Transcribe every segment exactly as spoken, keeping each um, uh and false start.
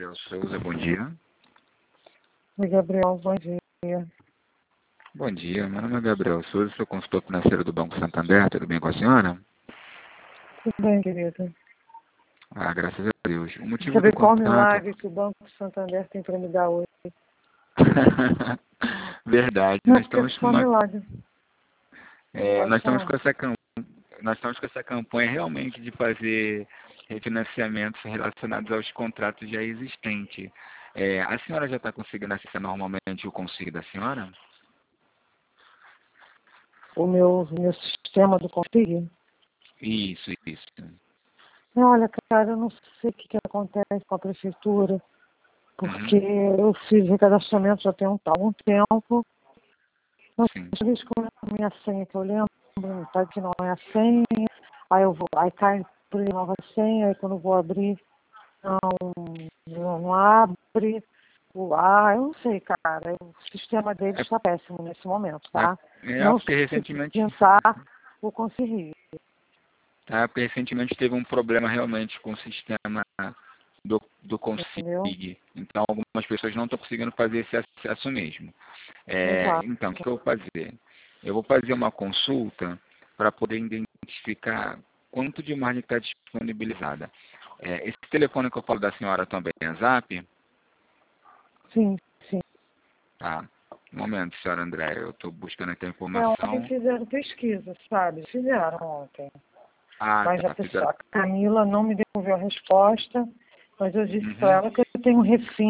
Gabriel Souza, bom dia. Oi, Gabriel, bom dia. Bom dia, meu nome é Gabriel Souza, sou consultor financeiro do Banco Santander, tudo bem com a senhora? Tudo bem, querida. Ah, graças a Deus. O motivo Saber do qual contato... milagre que o Banco Santander tem para me dar hoje. Verdade, Não, nós porque é estamos com só uma... milagre. É, Pode nós estamos falar. com essa campanha, nós estamos com essa campanha realmente de fazer refinanciamentos relacionados aos contratos já existentes. É, a senhora já está conseguindo acessar normalmente o consigo da senhora? O meu, meu sistema do Config. Isso, isso. Olha, cara, eu não sei o que, que acontece com a prefeitura, porque Uhum. eu fiz recadastramento já tem um, algum tempo. Mas Sim. às vezes quando é a minha senha que eu lembro, tá que não é a senha, aí eu vou, aí cai por nova senha, aí quando eu vou abrir, não, não, não abre. O- Ah, eu não sei, cara. O sistema dele É, está péssimo nesse momento, é, tá? é Não porque sei se recentemente tentar vou conseguir, Tá? Porque recentemente teve um problema realmente com o sistema do, do entendeu? Config. Então, algumas pessoas não estão conseguindo fazer esse acesso mesmo. É, Exato. então, o que eu vou fazer? Eu vou fazer uma consulta para poder identificar quanto de margem está disponibilizada. É, esse telefone que eu falo da senhora também é Zap? Sim, sim. Tá. Um momento, senhora André, eu estou buscando aqui a É, ontem informação. fizeram pesquisa, sabe? Fizeram ontem. Ah, Mas a tá. Fizeram. pessoa, a Camila não me devolveu a resposta, mas eu disse para Uhum, ela que eu tenho um refim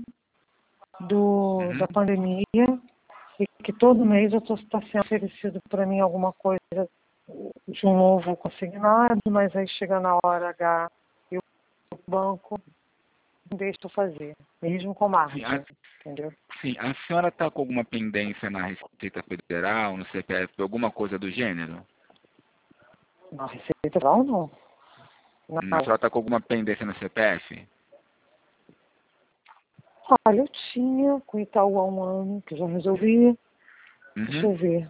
do, uhum. da pandemia e que todo mês está sendo oferecido para mim alguma coisa de um novo consignado, mas aí chega na hora H e o banco não deixa eu fazer, mesmo com Sim, a, margem, entendeu? sim, a senhora está com alguma pendência na Receita Federal, no C P F, alguma coisa do gênero? Na Receita Federal, não. A Não. senhora está com alguma pendência no C P F? Olha, eu tinha com o Itaú há um ano, que eu já resolvi. Deixa Uhum. eu ver.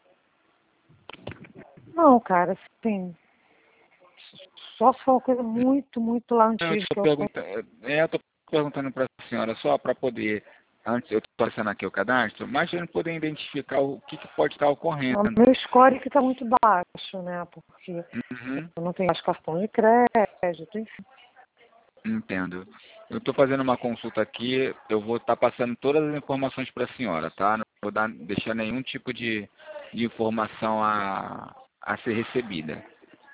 Não, cara, assim, só se for uma coisa muito, muito lá Eu antiga estou que eu perguntando, é, eu estou perguntando para a senhora só para poder, antes eu estou passando aqui o cadastro, mas para poder identificar o que, que pode estar ocorrendo. o meu score que está muito baixo, né? Porque Uhum. eu não tenho mais cartão de crédito, enfim. Entendo. Eu estou fazendo uma consulta aqui, eu vou estar passando todas as informações para a senhora, tá? Não vou dar, deixar nenhum tipo de, de informação a, a ser recebida.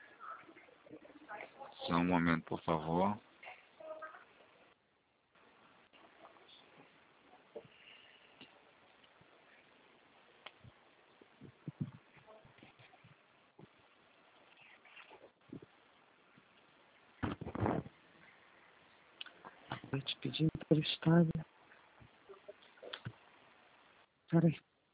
Só um momento, por favor. Eu te pedi emprestado. Peraí.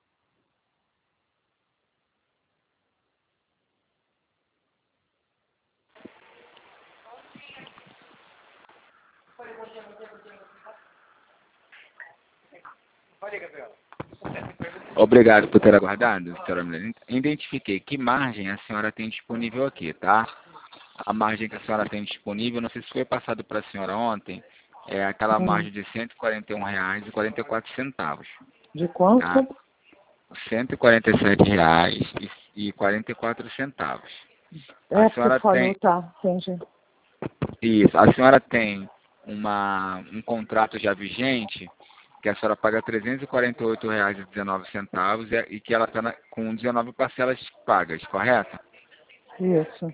Obrigado por ter aguardado, senhora Milena. Identifiquei que margem a senhora tem disponível aqui, tá? A margem que a senhora tem disponível, não sei se foi passado para a senhora ontem, é aquela Hum, margem de cento e quarenta e um reais e quarenta e quatro centavos, de quanto? tá? cento e quarenta e sete reais e quarenta e quatro centavos. A É, porque senhora falhou, tem, tá, entendi. isso, a senhora tem uma, um contrato já vigente que a senhora paga trezentos e quarenta e oito reais e dezenove centavos e e que ela está com dezenove parcelas pagas, correto? Isso.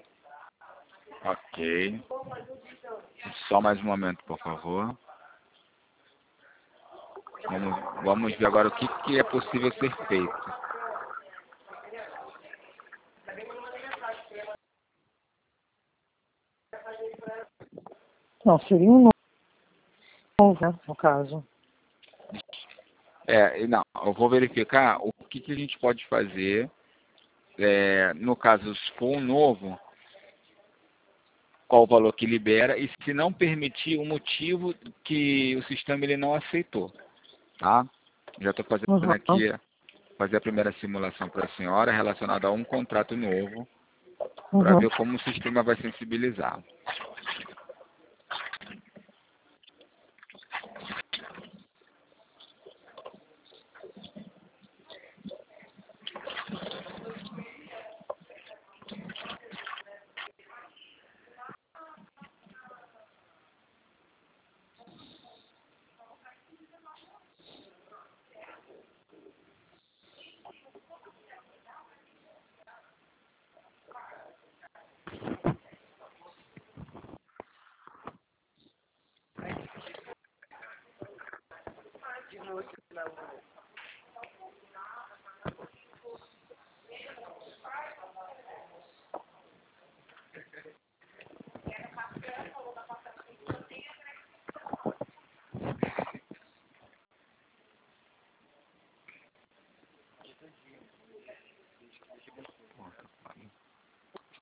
Ok. Só mais um momento, por favor. Vamos, vamos ver agora o que, que é possível ser feito. Não, seria um novo, né, no caso. É, e não, eu vou verificar o que, que a gente pode fazer. É, no caso, se for um novo, qual o valor que libera e se não permitir o motivo que o sistema ele não aceitou, tá? Já estou fazendo Uhum. aqui fazer a primeira simulação para a senhora relacionada a um contrato novo para Uhum. ver como o sistema vai sensibilizar.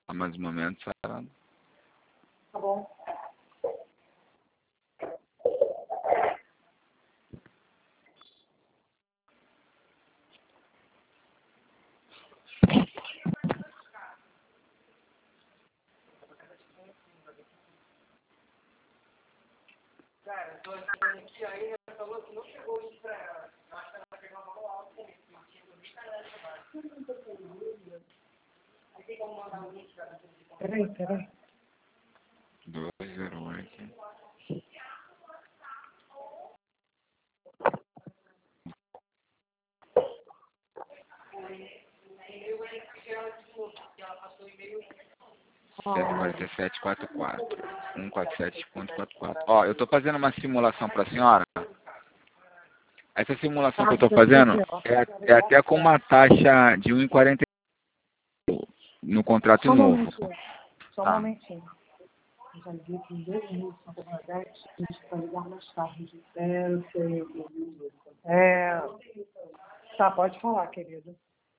Só mais um momento, Sara. Tá bom. Cara, tô aqui aí, ela falou que não chegou isso pra ela. Eu acho que ela vai pegar uma bola alta comigo. Aí tem como mandar um link pra você? Peraí, peraí. dois zero oito. sete quatro sete quatro quatro um quatro sete ponto quatro quatro. Ó, eu tô fazendo uma simulação pra senhora. Essa simulação que eu tô fazendo é, é até com uma taxa de um real e quarenta e cinco no contrato Só um novo. momentinho. Só um Tá. momentinho. Já liguei com dois minutos na Bernadette, a gente vai ligar mais tarde. É, eu sei. É... Tá, pode falar, querido.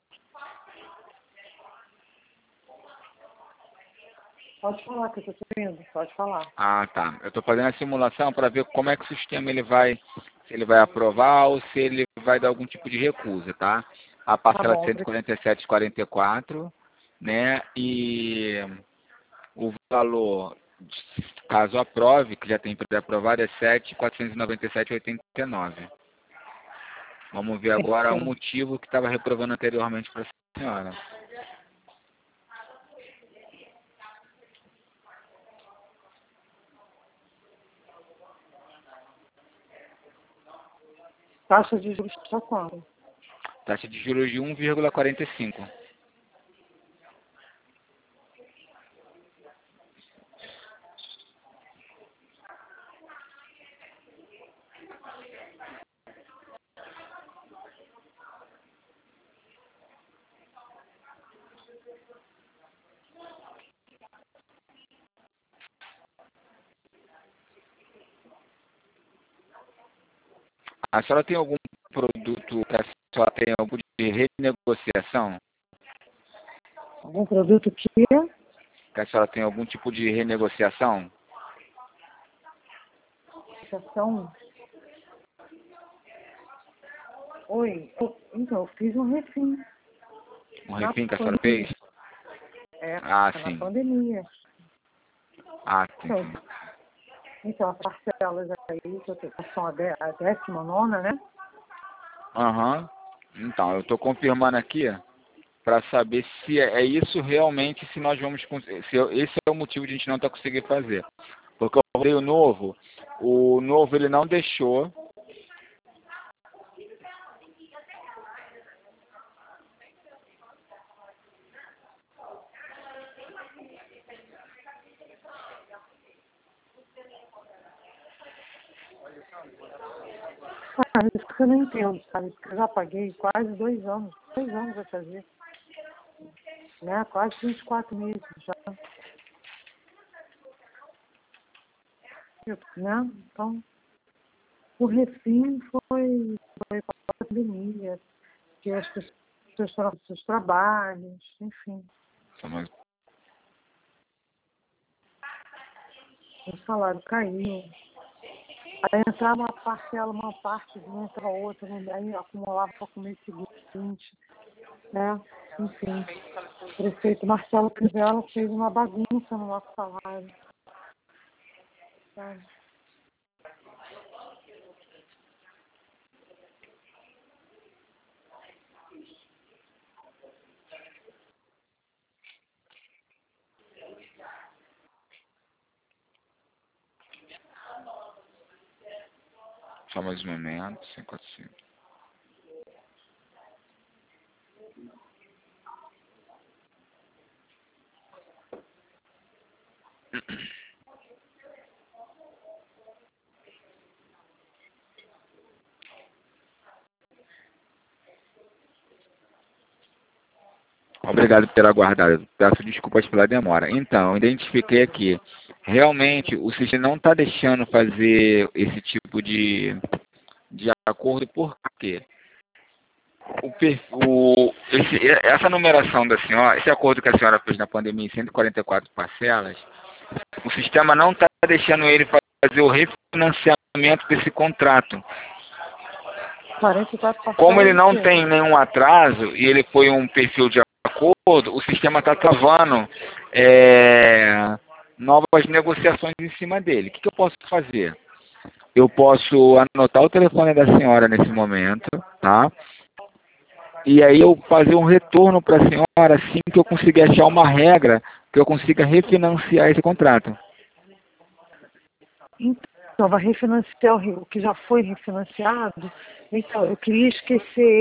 Pode falar que eu tô indo, pode falar. Ah, tá. Eu tô fazendo a simulação para ver como é que o sistema ele vai, se ele vai aprovar ou se ele vai dar algum tipo de recusa, tá? A parcela Tá de bom, cento e quarenta e sete vírgula quarenta e quatro, né? E o valor, caso aprove, que já tem pré-aprovado, é sete mil quatrocentos e noventa e sete vírgula oitenta e nove. Vamos ver agora o motivo que estava reprovando anteriormente para a senhora. taxa de juros só quanto? Taxa de juros de um vírgula quarenta e cinco. A senhora tem algum produto que a senhora tem algum tipo de renegociação? Algum produto que Que a senhora tem algum tipo de renegociação? são. Oi, eu, então, eu fiz um refim. Um Na refim que a senhora pandemia. fez? É, Ah, na sim. pandemia. Ah, sim, Então, sim. então as parcelas aí, que eu tenho, são a, dé- a décima nona, né? Aham. Então, eu estou confirmando aqui para saber se é é isso realmente, se nós vamos conseguir, se eu- esse é o motivo de a gente não estar conseguindo fazer. Porque eu falei o novo, o novo ele não deixou. Ah, isso que eu não entendo, sabe? Porque eu já paguei quase dois anos. Dois anos vai fazer. Né? Quase vinte e quatro meses já. Né? Então, o refim foi, foi para a pandemia, que as pessoas foram para os seus trabalhos, enfim. O salário caiu. Aí entrava uma parcela, uma parte, não entrava outra, aí acumulava para o mês seguinte, né? Enfim, o prefeito Marcelo Crivella fez uma bagunça no nosso salário. Sabe? Só mais um momento, cinco quatro cinco. Obrigado por ter aguardado. Peço desculpas pela demora. Então, eu identifiquei aqui. Realmente, o sistema não está deixando fazer esse tipo de, de acordo. Por quê? o, per- o, esse, essa numeração da senhora, esse acordo que a senhora fez na pandemia em cento e quarenta e quatro parcelas, o sistema não está deixando ele fazer o refinanciamento desse contrato. quarenta e quatro parcelas. Como ele não de quê? tem nenhum atraso e ele foi um perfil de acordo, o sistema está travando é, novas negociações em cima dele. O que, que eu posso fazer? Eu posso anotar o telefone da senhora nesse momento, tá? E aí eu fazer um retorno para a senhora assim que eu conseguir achar uma regra que eu consiga refinanciar esse contrato. Então, vai refinanciar o re- o que já foi refinanciado. Então, eu queria esquecer